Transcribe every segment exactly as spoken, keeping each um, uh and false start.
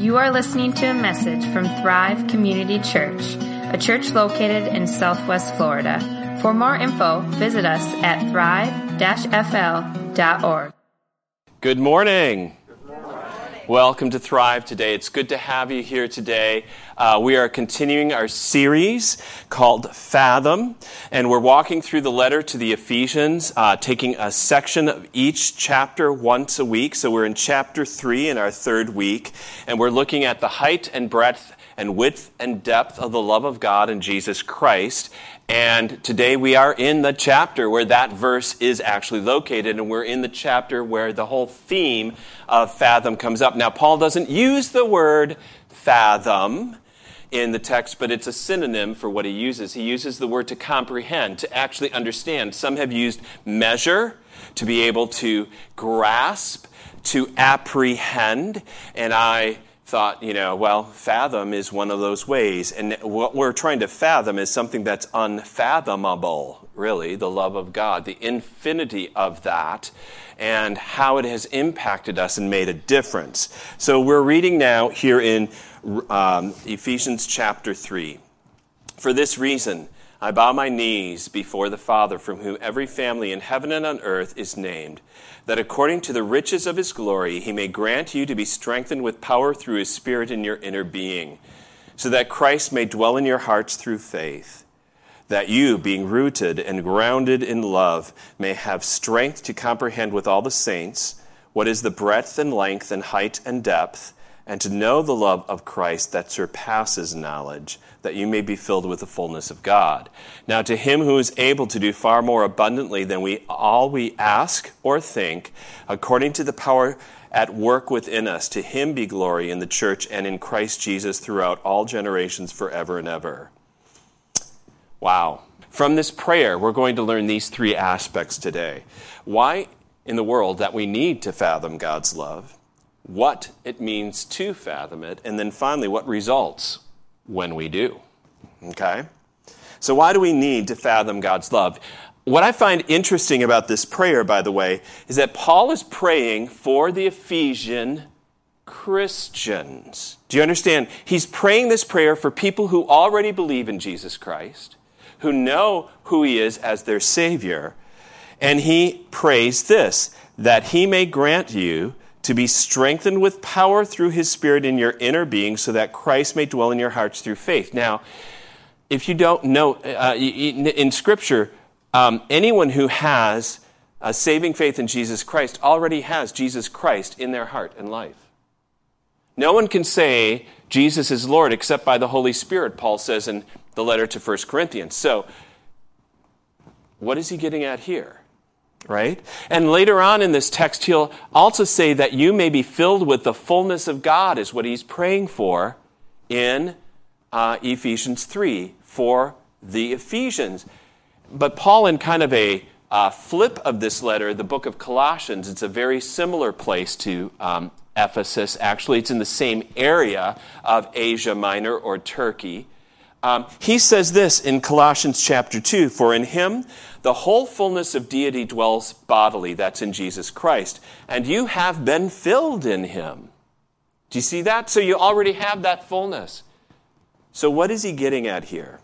You are listening to a message from Thrive Community Church, a church located in Southwest Florida. For more info, visit us at thrive dash f l dot org. Good morning. Welcome to Thrive today. It's good to have you here today. Uh, we are continuing our series called Fathom, and we're walking through the letter to the Ephesians, uh, taking a section of each chapter once a week. So we're in chapter three in our third week, and we're looking at the height and breadth and width and depth of the love of God in Jesus Christ. And today we are in the chapter where that verse is actually located, and we're in the chapter where the whole theme of fathom comes up. Now, Paul doesn't use the word fathom in the text, but it's a synonym for what he uses. He uses the word to comprehend, to actually understand. Some have used measure, to be able to grasp, to apprehend, and I thought, you know, well, fathom is one of those ways. And what we're trying to fathom is something that's unfathomable, really, the love of God, the infinity of that, and how it has impacted us and made a difference. So we're reading now here in um, Ephesians chapter three. For this reason, I bow my knees before the Father, from whom every family in heaven and on earth is named, that according to the riches of his glory he may grant you to be strengthened with power through his Spirit in your inner being, so that Christ may dwell in your hearts through faith, that you, being rooted and grounded in love, may have strength to comprehend with all the saints what is the breadth and length and height and depth, and to know the love of Christ that surpasses knowledge, that you may be filled with the fullness of God. Now to him who is able to do far more abundantly than we all we ask or think, according to the power at work within us, to him be glory in the church and in Christ Jesus throughout all generations forever and ever. Wow. From this prayer, we're going to learn these three aspects today. Why in the world that we need to fathom God's love, what it means to fathom it, and then finally, what results when we do. Okay? So why do we need to fathom God's love? What I find interesting about this prayer, by the way, is that Paul is praying for the Ephesian Christians. Do you understand? He's praying this prayer for people who already believe in Jesus Christ, who know who he is as their Savior, and he prays this, that he may grant you to be strengthened with power through his Spirit in your inner being, so that Christ may dwell in your hearts through faith. Now, if you don't know, uh, in Scripture, um, anyone who has a saving faith in Jesus Christ already has Jesus Christ in their heart and life. No one can say Jesus is Lord except by the Holy Spirit, Paul says in the letter to First Corinthians. So, what is he getting at here? Right? And later on in this text, he'll also say that you may be filled with the fullness of God, is what he's praying for in uh, Ephesians three, for the Ephesians. But Paul, in kind of a uh, flip of this letter, the book of Colossians, it's a very similar place to um, Ephesus. Actually, it's in the same area of Asia Minor or Turkey. Um, he says this in Colossians chapter two, for in him the whole fullness of deity dwells bodily, that's in Jesus Christ, and you have been filled in him. Do you see that? So you already have that fullness. So what is he getting at here?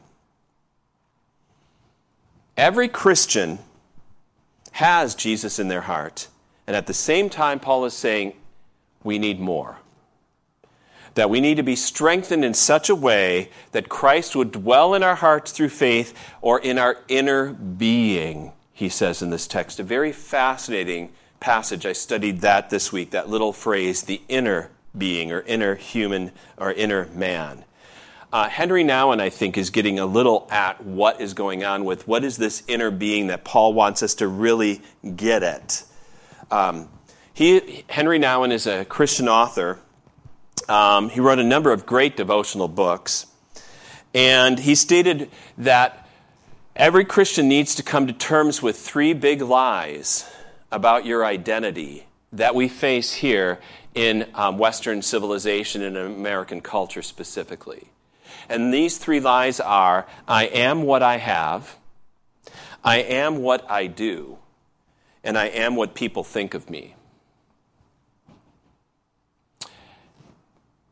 Every Christian has Jesus in their heart, and at the same time Paul is saying we need more. That we need to be strengthened in such a way that Christ would dwell in our hearts through faith, or in our inner being, he says in this text. A very fascinating passage. I studied that this week, that little phrase, the inner being, or inner human, or inner man. Uh, Henry Nouwen, I think, is getting a little at what is going on with what is this inner being that Paul wants us to really get at. Um, he, Henry Nouwen is a Christian author. Um, he wrote a number of great devotional books, and he stated that every Christian needs to come to terms with three big lies about your identity that we face here in um, Western civilization and American culture specifically. And these three lies are, I am what I have, I am what I do, and I am what people think of me.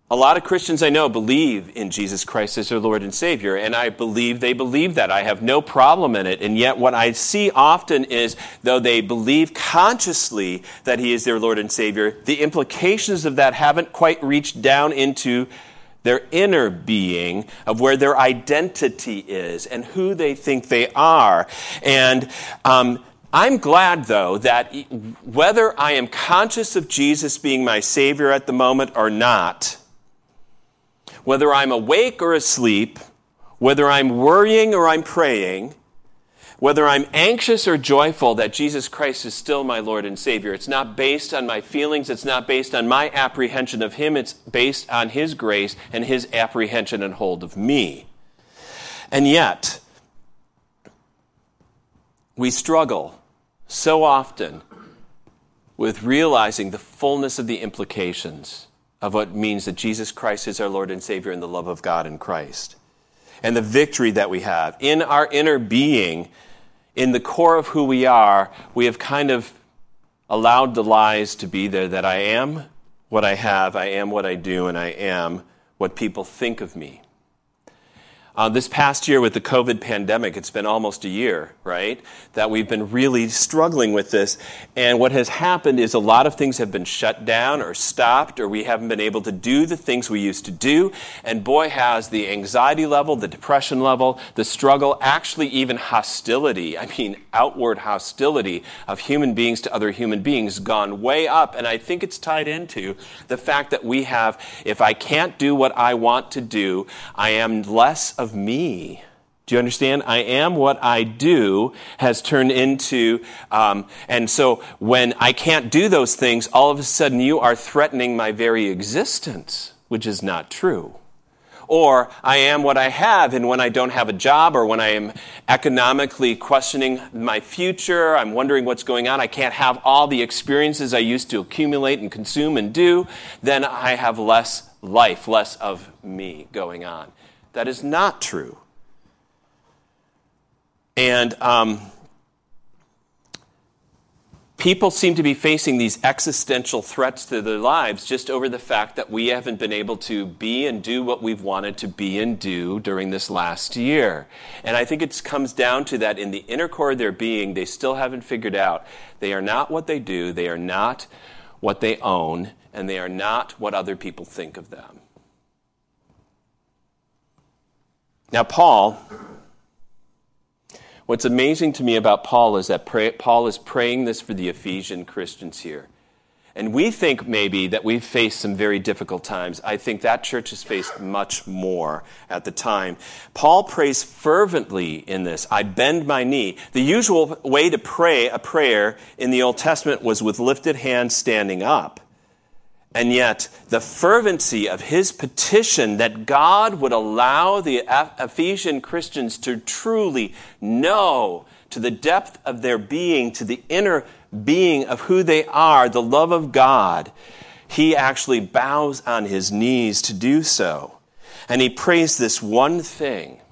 A lot of Christians I know believe in Jesus Christ as their Lord and Savior, and I believe they believe that. I have no problem in it. And yet what I see often is, though they believe consciously that he is their Lord and Savior, the implications of that haven't quite reached down into their inner being of where their identity is and who they think they are. And um, I'm glad, though, that whether I am conscious of Jesus being my Savior at the moment or not, whether I'm awake or asleep, whether I'm worrying or I'm praying, whether I'm anxious or joyful, that Jesus Christ is still my Lord and Savior. It's not based on my feelings. It's not based on my apprehension of him. It's based on his grace and his apprehension and hold of me. And yet, we struggle so often with realizing the fullness of the implications of what it means that Jesus Christ is our Lord and Savior and the love of God in Christ. And the victory that we have. In our inner being, in the core of who we are, we have kind of allowed the lies to be there that I am what I have, I am what I do, and I am what people think of me. Uh, this past year with the COVID pandemic, it's been almost a year, right, that we've been really struggling with this. And what has happened is a lot of things have been shut down or stopped, or we haven't been able to do the things we used to do. And boy, has the anxiety level, the depression level, the struggle, actually even hostility, I mean outward hostility of human beings to other human beings gone way up. And I think it's tied into the fact that we have, if I can't do what I want to do, I am less of me. Do you understand? I am what I do has turned into, um, and so when I can't do those things, all of a sudden you are threatening my very existence, which is not true. Or I am what I have, and when I don't have a job, or when I am economically questioning my future, I'm wondering what's going on, I can't have all the experiences I used to accumulate and consume and do, then I have less life, less of me going on. That is not true. And um, people seem to be facing these existential threats to their lives just over the fact that we haven't been able to be and do what we've wanted to be and do during this last year. And I think it comes down to that in the inner core of their being, they still haven't figured out they are not what they do, they are not what they own, and they are not what other people think of them. Now, Paul, what's amazing to me about Paul is that pray, Paul is praying this for the Ephesian Christians here. And we think maybe that we've faced some very difficult times. I think that church has faced much more at the time. Paul prays fervently in this. I bend my knee. The usual way to pray a prayer in the Old Testament was with lifted hands standing up. And yet, the fervency of his petition that God would allow the Ephesian Christians to truly know to the depth of their being, to the inner being of who they are, the love of God, he actually bows on his knees to do so. And he prays this one thing.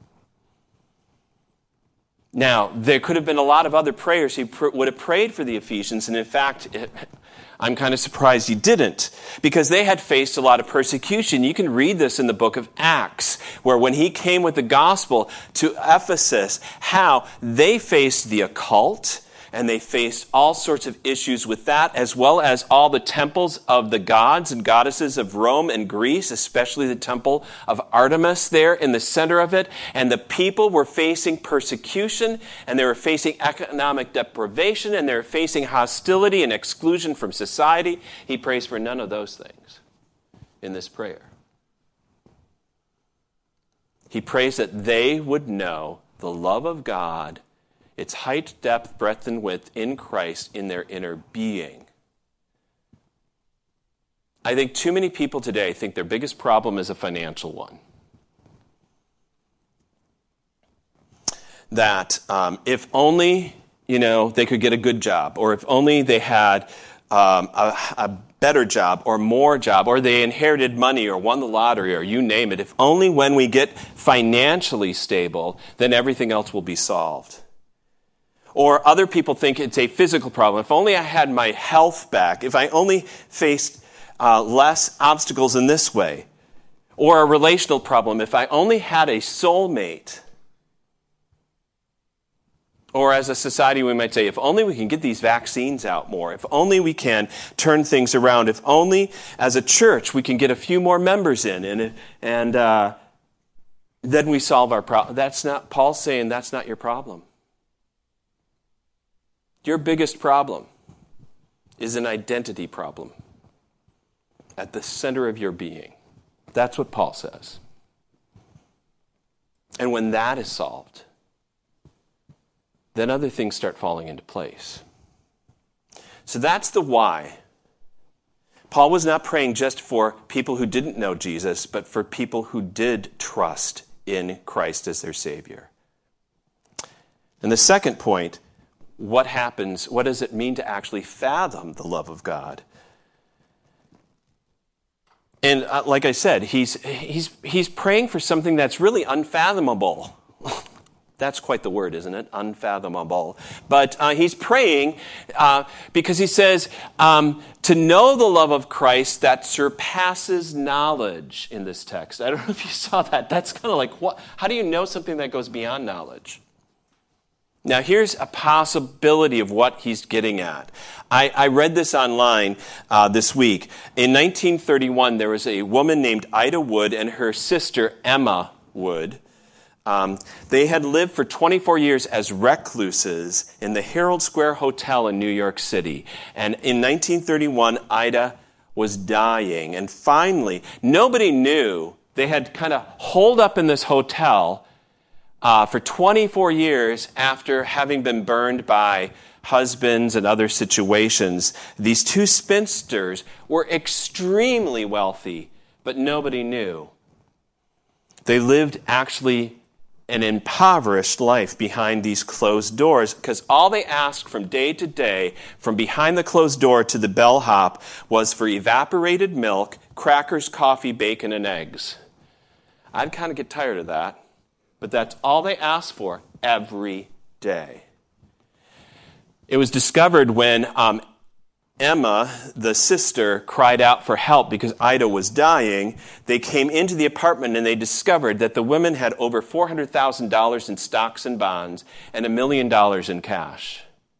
Now, there could have been a lot of other prayers he pr- would have prayed for the Ephesians, and in fact, it, I'm kind of surprised he didn't, because they had faced a lot of persecution. You can read this in the book of Acts, where when he came with the gospel to Ephesus, how they faced the occult, and they faced all sorts of issues with that, as well as all the temples of the gods and goddesses of Rome and Greece, especially the temple of Artemis there in the center of it. And the people were facing persecution, and they were facing economic deprivation, and they were facing hostility and exclusion from society. He prays for none of those things in this prayer. He prays that they would know the love of God, its height, depth, breadth, and width in Christ in their inner being. I think too many people today think their biggest problem is a financial one. That um, if only, you know, they could get a good job, or if only they had um, a, a better job or more job, or they inherited money or won the lottery, or you name it, if only when we get financially stable, then everything else will be solved. Or other people think it's a physical problem. If only I had my health back, if I only faced uh, less obstacles in this way. Or a relational problem. If I only had a soulmate, or as a society we might say, if only we can get these vaccines out more, if only we can turn things around, if only as a church we can get a few more members in, and and uh, then we solve our problem. That's not, Paul's saying that's not your problem. Your biggest problem is an identity problem at the center of your being. That's what Paul says. And when that is solved, then other things start falling into place. So that's the why. Paul was not praying just for people who didn't know Jesus, but for people who did trust in Christ as their Savior. And the second point, what happens, what does it mean to actually fathom the love of God? And uh, like I said, he's, he's, he's praying for something that's really unfathomable. That's quite the word, isn't it? Unfathomable. But uh, he's praying uh, because he says, um, to know the love of Christ that surpasses knowledge in this text. I don't know if you saw that. That's kind of like, what? How do you know something that goes beyond knowledge? Now, here's a possibility of what he's getting at. I, I read this online uh, this week. In nineteen thirty-one, there was a woman named Ida Wood and her sister Emma Wood. Um, they had lived for twenty-four years as recluses in the Herald Square Hotel in New York City. And in nineteen thirty-one, Ida was dying. And finally, nobody knew. They had kind of holed up in this hotel uh, for twenty-four years after having been burned by husbands and other situations. These two spinsters were extremely wealthy, but nobody knew. They lived actually an impoverished life behind these closed doors, because all they asked from day to day, from behind the closed door to the bellhop, was for evaporated milk, crackers, coffee, bacon, and eggs. I'd kind of get tired of that, but that's all they asked for every day. It was discovered when um, Emma, the sister, cried out for help because Ida was dying. They came into the apartment and they discovered that the women had over four hundred thousand dollars in stocks and bonds and a million dollars in cash.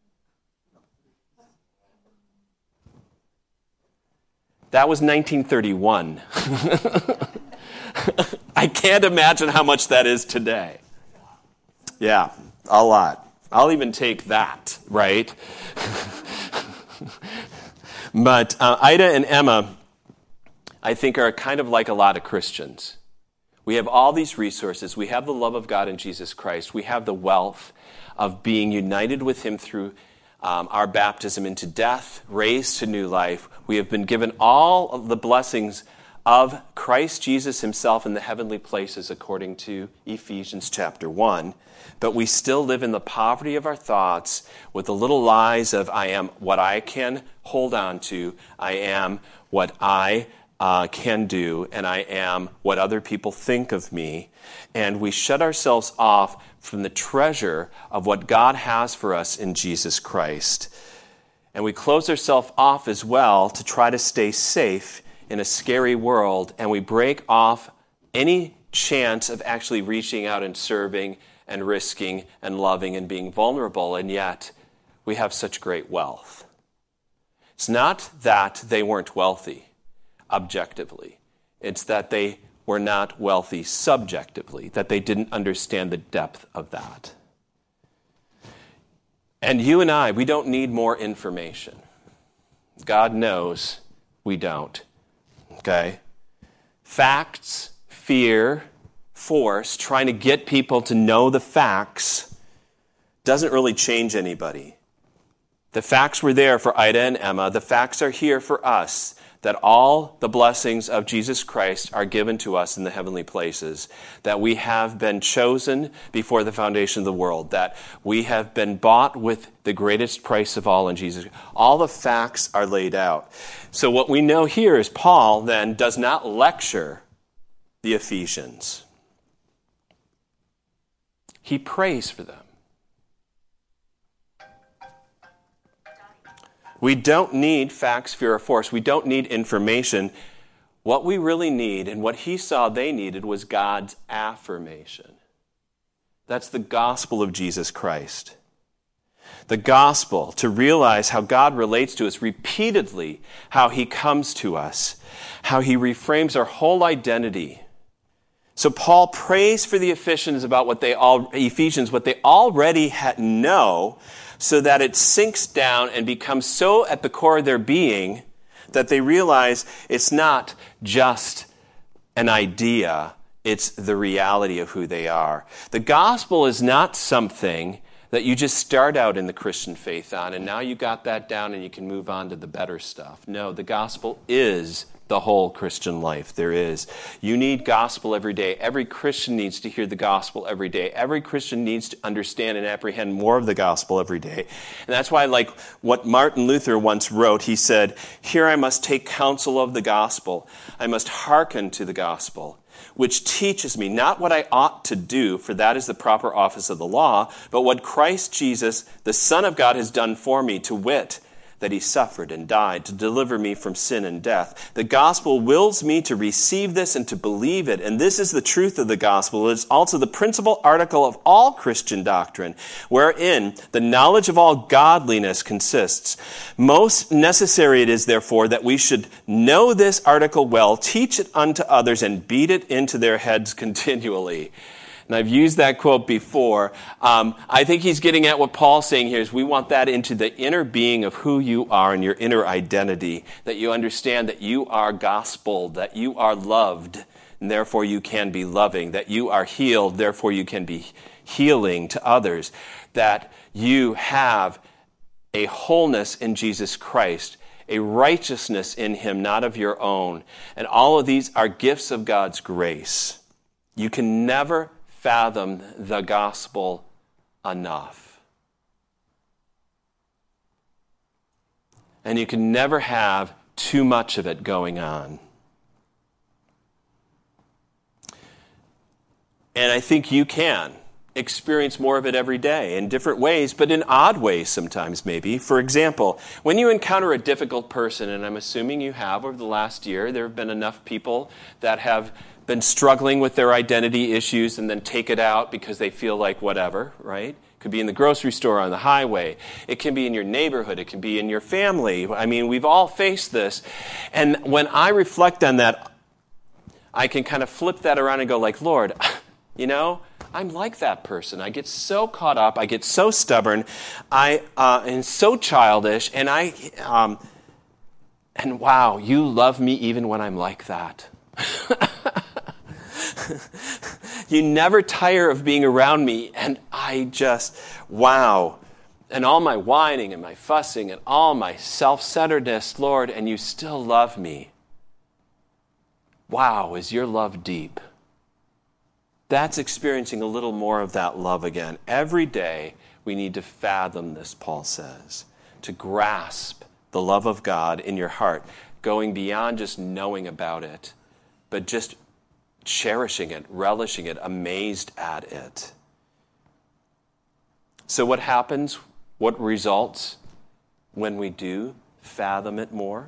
That was nineteen thirty-one. I can't imagine how much that is today. Yeah, a lot. I'll even take that, right? But uh, Ida and Emma, I think, are kind of like a lot of Christians. We have all these resources. We have the love of God in Jesus Christ. We have the wealth of being united with Him through um, our baptism into death, raised to new life. We have been given all of the blessings of Christ Jesus Himself in the heavenly places, according to Ephesians chapter one. But we still live in the poverty of our thoughts with the little lies of, I am what I can hold on to, I am what I uh, can do, and I am what other people think of me. And we shut ourselves off from the treasure of what God has for us in Jesus Christ. And we close ourselves off as well to try to stay safe in a scary world, and we break off any chance of actually reaching out and serving and risking and loving and being vulnerable, and yet we have such great wealth. It's not that they weren't wealthy objectively. It's that they were not wealthy subjectively, that they didn't understand the depth of that. And you and I, we don't need more information. God knows we don't. Okay? Facts, fear, force, trying to get people to know the facts doesn't really change anybody. The facts were there for Ida and Emma. The facts are here for us, that all the blessings of Jesus Christ are given to us in the heavenly places, that we have been chosen before the foundation of the world, that we have been bought with the greatest price of all in Jesus. All the facts are laid out. So what we know here is Paul then does not lecture the Ephesians. He prays for them. We don't need facts, fear, or force. We don't need information. What we really need, and what he saw they needed, was God's affirmation. That's the gospel of Jesus Christ. The gospel, to realize how God relates to us repeatedly, how he comes to us, how he reframes our whole identity. So Paul prays for the Ephesians about what they all Ephesians what they already had know, so that it sinks down and becomes so at the core of their being that they realize it's not just an idea, it's the reality of who they are. The gospel is not something that you just start out in the Christian faith on, and now you got that down and you can move on to the better stuff. No, the gospel is the whole Christian life there is. You need gospel every day. Every Christian needs to hear the gospel every day. Every Christian needs to understand and apprehend more of the gospel every day. And that's why, like what Martin Luther once wrote, he said, "Here I must take counsel of the gospel. I must hearken to the gospel, which teaches me not what I ought to do, for that is the proper office of the law, but what Christ Jesus, the Son of God, has done for me, to wit, that he suffered and died to deliver me from sin and death. The gospel wills me to receive this and to believe it. And this is the truth of the gospel. It is also the principal article of all Christian doctrine, wherein the knowledge of all godliness consists. Most necessary it is, therefore, that we should know this article well, teach it unto others, and beat it into their heads continually." And I've used that quote before. Um, I think he's getting at what Paul's saying here is we want that into the inner being of who you are and your inner identity, that you understand that you are gospel, that you are loved, and therefore you can be loving, that you are healed, therefore you can be healing to others, that you have a wholeness in Jesus Christ, a righteousness in him, not of your own. And all of these are gifts of God's grace. You can never fathom the gospel enough. And you can never have too much of it going on. And I think you can experience more of it every day in different ways, but in odd ways sometimes maybe. For example, when you encounter a difficult person, and I'm assuming you have over the last year, there have been enough people that have been struggling with their identity issues and then take it out because they feel like whatever, right? It could be in the grocery store, on the highway. It can be in your neighborhood. It can be in your family. I mean, we've all faced this. And when I reflect on that, I can kind of flip that around and go like, Lord, you know, I'm like that person. I get so caught up. I get so stubborn. I uh, am so childish. And I, um, and wow, you love me even when I'm like that. You never tire of being around me, and I just, wow. And all my whining and my fussing and all my self-centeredness, Lord, and you still love me. Wow, is your love deep? That's experiencing a little more of that love again. Every day we need to fathom this, Paul says, to grasp the love of God in your heart, going beyond just knowing about it, but just cherishing it, relishing it, amazed at it. So what happens? What results when we do fathom it more?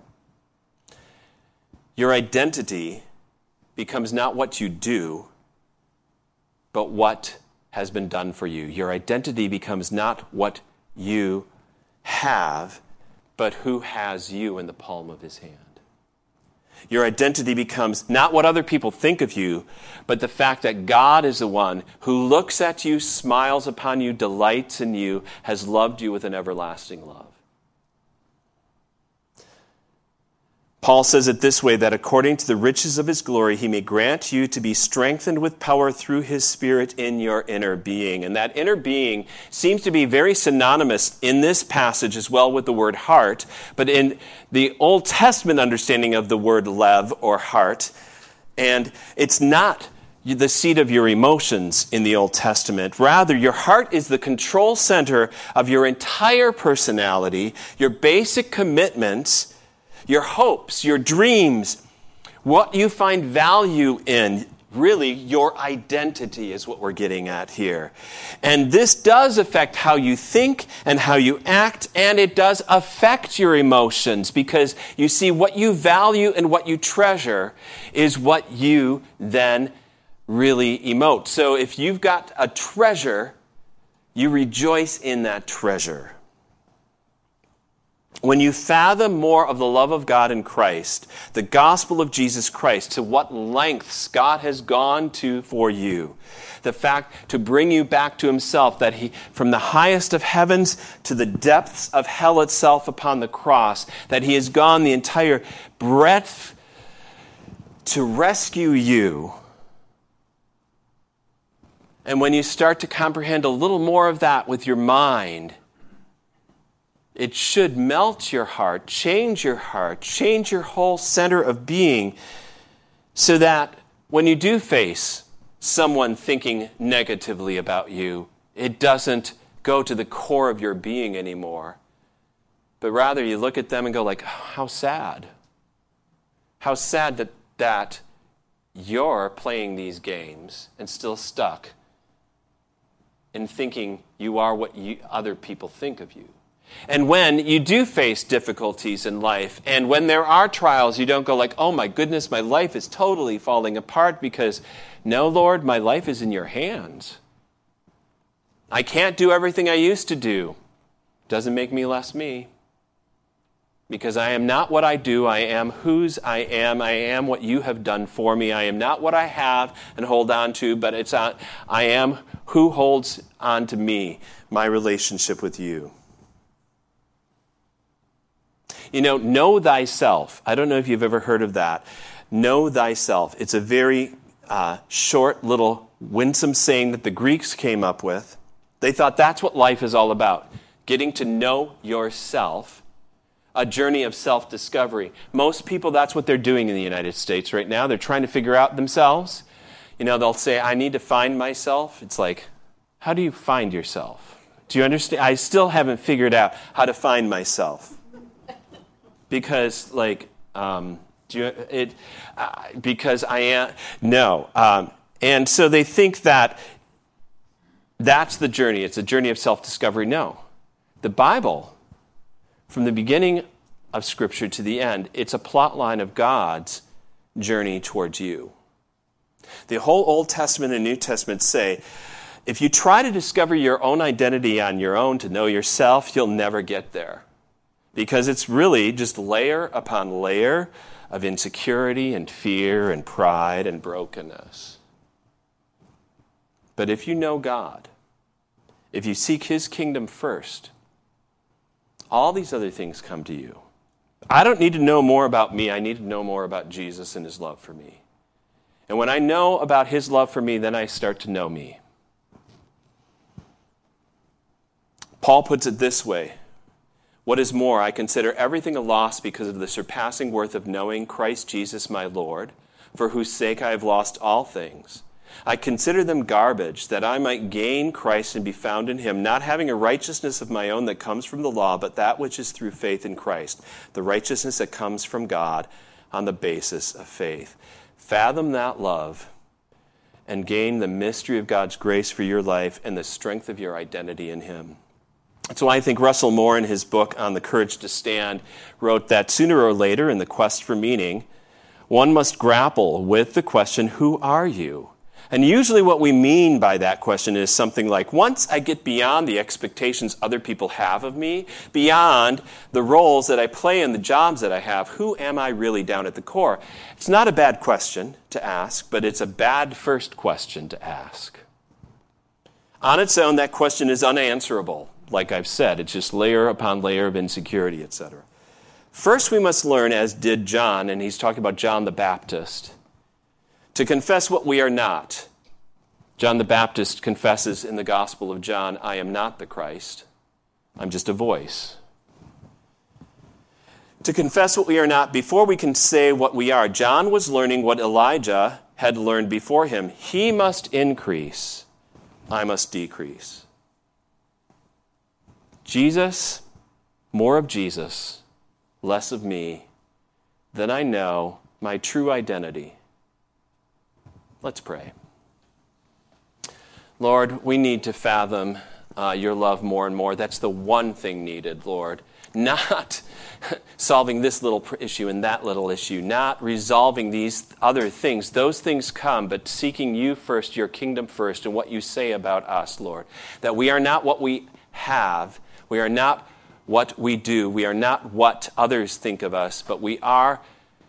Your identity becomes not what you do, but what has been done for you. Your identity becomes not what you have, but who has you in the palm of his hand. Your identity becomes not what other people think of you, but the fact that God is the one who looks at you, smiles upon you, delights in you, has loved you with an everlasting love. Paul says it this way, that according to the riches of his glory, he may grant you to be strengthened with power through his Spirit in your inner being. And that inner being seems to be very synonymous in this passage as well with the word heart. But in the Old Testament understanding of the word lev or heart, and it's not the seat of your emotions in the Old Testament. Rather, your heart is the control center of your entire personality, your basic commitments, your hopes, your dreams, what you find value in, Really, your identity is what we're getting at here. And this does affect how you think and how you act, and it does affect your emotions, because you see, what you value and what you treasure is what you then really emote. So if you've got a treasure, you rejoice in that treasure. When you fathom more of the love of God in Christ, the gospel of Jesus Christ, to what lengths God has gone to for you, the fact to bring you back to himself, that he, from the highest of heavens to the depths of hell itself upon the cross, that he has gone the entire breadth to rescue you. And when you start to comprehend a little more of that with your mind, it should melt your heart, change your heart, change your whole center of being, so that when you do face someone thinking negatively about you, it doesn't go to the core of your being anymore. But rather you look at them and go like, how sad. How sad that, that you're playing these games and still stuck in thinking you are what you, other people think of you. And when you do face difficulties in life, and when there are trials, you don't go like, oh my goodness, my life is totally falling apart, because, no, Lord, my life is in your hands. I can't do everything I used to do. Doesn't make me less me. Because I am not what I do, I am whose I am, I am what you have done for me. I am not what I have and hold on to, but it's on, I am who holds on to me, my relationship with you. You know, know thyself. I don't know if you've ever heard of that. Know thyself. It's a very uh, short, little, winsome saying that the Greeks came up with. They thought that's what life is all about. Getting to know yourself. A journey of self-discovery. Most people, that's what they're doing in the United States right now. They're trying to figure out themselves. You know, they'll say, I need to find myself. It's like, how do you find yourself? Do you understand? I still haven't figured out how to find myself. Because, like, um, do you, it, uh, because I am, no. Um, and so they think that that's the journey. It's a journey of self-discovery. No. The Bible, from the beginning of Scripture to the end, it's a plot line of God's journey towards you. The whole Old Testament and New Testament say, if you try to discover your own identity on your own, to know yourself, you'll never get there. Because it's really just layer upon layer of insecurity and fear and pride and brokenness. But if you know God, if you seek his kingdom first, all these other things come to you. I don't need to know more about me. I need to know more about Jesus and his love for me. And when I know about his love for me, then I start to know me. Paul puts it this way. What is more, I consider everything a loss because of the surpassing worth of knowing Christ Jesus my Lord, for whose sake I have lost all things. I consider them garbage, that I might gain Christ and be found in him, not having a righteousness of my own that comes from the law, but that which is through faith in Christ, the righteousness that comes from God on the basis of faith. Fathom that love and gain the mystery of God's grace for your life and the strength of your identity in him. That's why I think Russell Moore, in his book on the courage to stand, wrote that sooner or later in the quest for meaning, one must grapple with the question, who are you? And usually what we mean by that question is something like, once I get beyond the expectations other people have of me, beyond the roles that I play and the jobs that I have, who am I really down at the core? It's not a bad question to ask, but it's a bad first question to ask. On its own, that question is unanswerable. Like I've said, it's just layer upon layer of insecurity, et cetera. First, we must learn, as did John, and he's talking about John the Baptist, to confess what we are not. John the Baptist confesses in the Gospel of John, I am not the Christ. I'm just a voice. To confess what we are not, before we can say what we are, John was learning what Elijah had learned before him. He must increase, I must decrease. Jesus, more of Jesus, less of me, then I know my true identity. Let's pray. Lord, we need to fathom uh, your love more and more. That's the one thing needed, Lord. Not solving this little issue and that little issue, not resolving these other things. Those things come, but seeking you first, your kingdom first, and what you say about us, Lord. That we are not what we have. We are not what we do. We are not what others think of us, but we are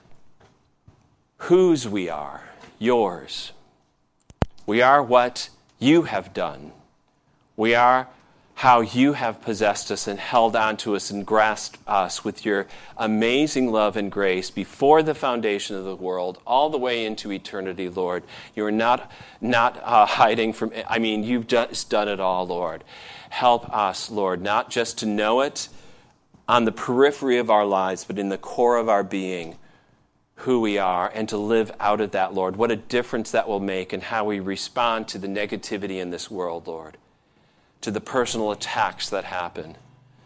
whose we are, yours. We are what you have done. We are how you have possessed us and held on to us and grasped us with your amazing love and grace before the foundation of the world, all the way into eternity, Lord. You are not, not uh, hiding from, I mean, you've just done it all, Lord. Help us, Lord, not just to know it on the periphery of our lives, but in the core of our being, who we are, and to live out of that, Lord. What a difference that will make in how we respond to the negativity in this world, Lord, to the personal attacks that happen,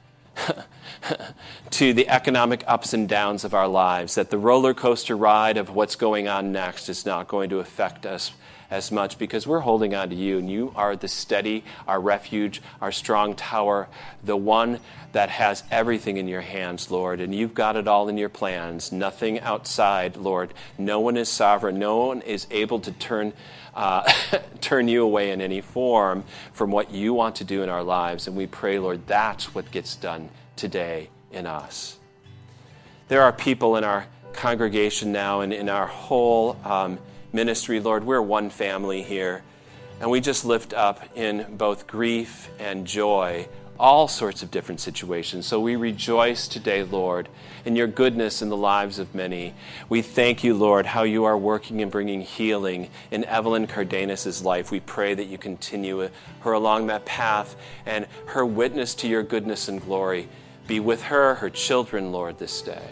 to the economic ups and downs of our lives, that the roller coaster ride of what's going on next is not going to affect us as much because we're holding on to you, and you are the steady, our refuge, our strong tower, the one that has everything in your hands, Lord, and you've got it all in your plans, nothing outside, Lord. No one is sovereign. No one is able to turn uh, turn you away in any form from what you want to do in our lives, and we pray, Lord, that's what gets done today in us. There are people in our congregation now and in our whole um, ministry, Lord, we're one family here, and we just lift up in both grief and joy all sorts of different situations. So we rejoice today, Lord, in your goodness in the lives of many. We thank you, Lord, how you are working and bringing healing in Evelyn Cardenas' life. We pray that you continue her along that path, and her witness to your goodness and glory be with her, her children, Lord, this day.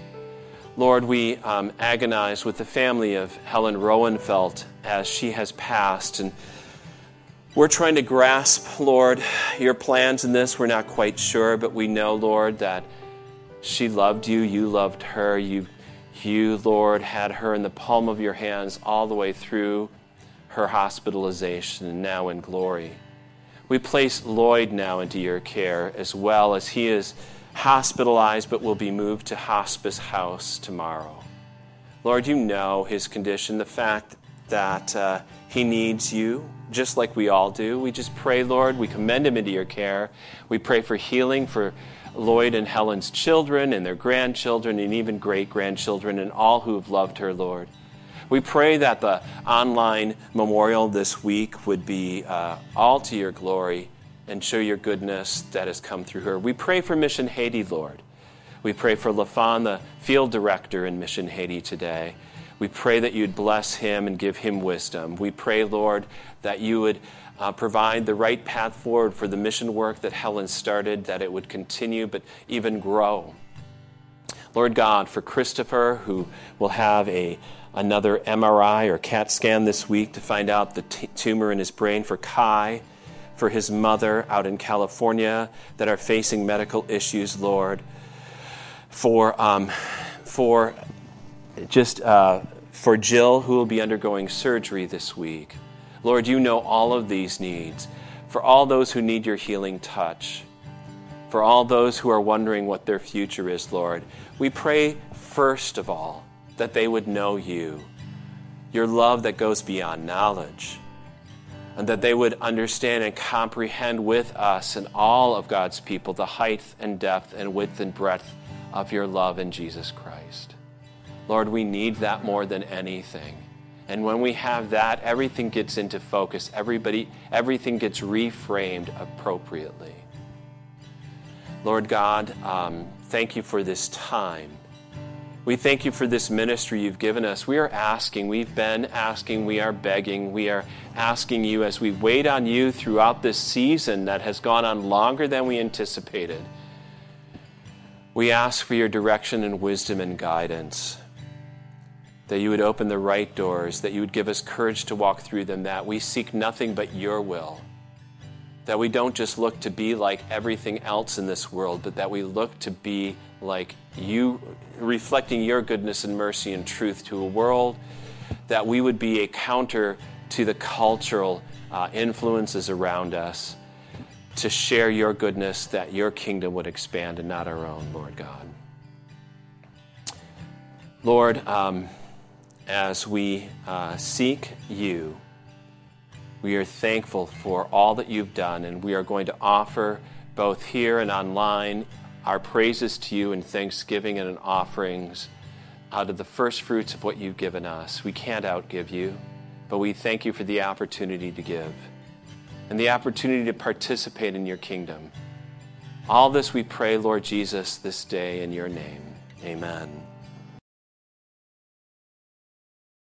Lord, we um, agonize with the family of Helen Rowenfeld as she has passed, and we're trying to grasp, Lord, your plans in this. We're not quite sure, but we know, Lord, that she loved you, you loved her, you, you, Lord, had her in the palm of your hands all the way through her hospitalization and now in glory. We place Lloyd now into your care as well, as he is hospitalized but will be moved to hospice house tomorrow. Lord, you know his condition, the fact that uh, he needs you, just like we all do. We just pray, Lord, we commend him into your care. We pray for healing for Lloyd and Helen's children and their grandchildren and even great-grandchildren and all who have loved her, Lord. We pray that the online memorial this week would be uh, all to your glory and show your goodness that has come through her. We pray for Mission Haiti, Lord. We pray for LaFawn, the field director in Mission Haiti today. We pray that you'd bless him and give him wisdom. We pray, Lord, that you would uh, provide the right path forward for the mission work that Helen started, that it would continue but even grow. Lord God, for Christopher, who will have a another M R I or CAT scan this week to find out the t- tumor in his brain, for Kai, for his mother out in California that are facing medical issues, Lord, for um, for just uh, for Jill, who will be undergoing surgery this week. Lord, you know all of these needs. For all those who need your healing touch, for all those who are wondering what their future is, Lord, we pray first of all that they would know you, your love that goes beyond knowledge, and that they would understand and comprehend with us and all of God's people the height and depth and width and breadth of your love in Jesus Christ. Lord, we need that more than anything. And when we have that, everything gets into focus. Everybody, everything gets reframed appropriately. Lord God, um, thank you for this time. We thank you for this ministry you've given us. We are asking, we've been asking, we are begging, we are asking you as we wait on you throughout this season that has gone on longer than we anticipated. We ask for your direction and wisdom and guidance, that you would open the right doors, that you would give us courage to walk through them, that we seek nothing but your will, that we don't just look to be like everything else in this world, but that we look to be like you, reflecting your goodness and mercy and truth to a world that we would be a counter to the cultural uh, influences around us, to share your goodness, that your kingdom would expand and not our own, Lord God. Lord, um, as we uh, seek you, we are thankful for all that you've done, and we are going to offer both here and online our praises to you in thanksgiving and in offerings out of the first fruits of what you've given us. We can't outgive you, but we thank you for the opportunity to give and the opportunity to participate in your kingdom. All this we pray, Lord Jesus, this day in your name. Amen.